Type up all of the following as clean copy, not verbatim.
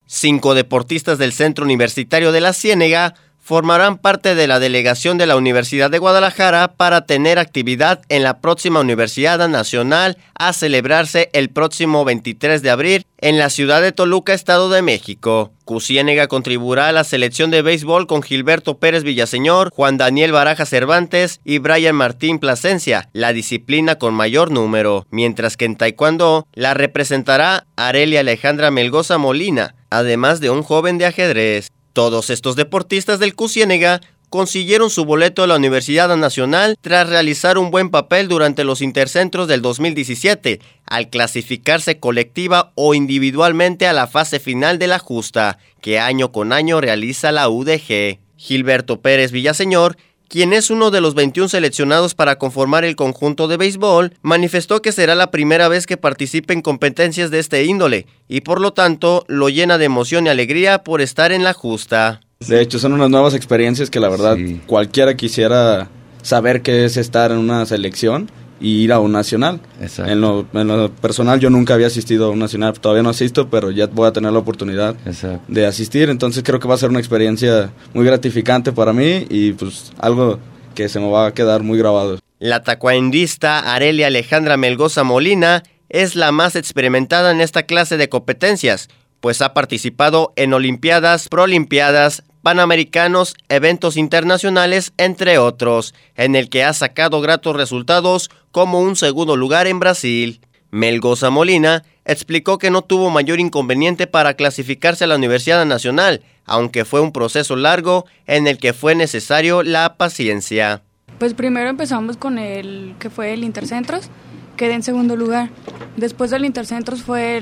5 deportistas del Centro Universitario de la Ciénega formarán parte de la delegación de la Universidad de Guadalajara para tener actividad en la próxima Universidad Nacional a celebrarse el próximo 23 de abril en la ciudad de Toluca, Estado de México. Ciénega contribuirá a la selección de béisbol con Gilberto Pérez Villaseñor, Juan Daniel Baraja Cervantes y Brian Martín Plasencia, la disciplina con mayor número, mientras que en taekwondo la representará Arelia Alejandra Melgoza Molina, además de un joven de ajedrez. Todos estos deportistas del Ciénega consiguieron su boleto a la Universidad Nacional tras realizar un buen papel durante los intercentros del 2017, al clasificarse colectiva o individualmente a la fase final de la justa, que año con año realiza la UDG. Gilberto Pérez Villaseñor, quien es uno de los 21 seleccionados para conformar el conjunto de béisbol, manifestó que será la primera vez que participe en competencias de este índole y por lo tanto lo llena de emoción y alegría por estar en la justa. De hecho, son unas nuevas experiencias que la verdad cualquiera quisiera saber qué es estar en una selección y ir a un nacional. Exacto. En lo personal yo nunca había asistido a un nacional, todavía no asisto, pero ya voy a tener la oportunidad de asistir, entonces creo que va a ser una experiencia muy gratificante para mí y pues algo que se me va a quedar muy grabado. La taekwondista Arelia Alejandra Melgoza Molina es la más experimentada en esta clase de competencias, pues ha participado en olimpiadas, prolimpiadas, panamericanos, eventos internacionales, entre otros, en el que ha sacado gratos resultados como un segundo lugar en Brasil. Melgoza Molina explicó que no tuvo mayor inconveniente para clasificarse a la Universidad Nacional, aunque fue un proceso largo en el que fue necesario la paciencia. Pues primero empezamos con el que fue el Intercentros, quedé en segundo lugar. Después del Intercentros fue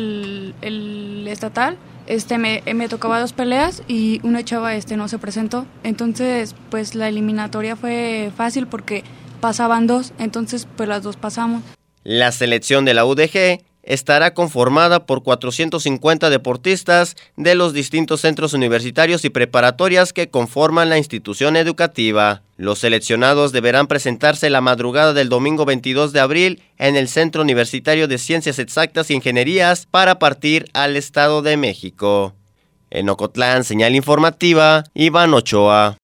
el estatal. Me tocaba 2 peleas y una chava no se presentó. Entonces, pues la eliminatoria fue fácil porque pasaban 2, entonces pues las 2 pasamos. La selección de la UDG estará conformada por 450 deportistas de los distintos centros universitarios y preparatorias que conforman la institución educativa. Los seleccionados deberán presentarse la madrugada del domingo 22 de abril en el Centro Universitario de Ciencias Exactas e Ingenierías para partir al Estado de México. En Ocotlán, señal informativa, Iván Ochoa.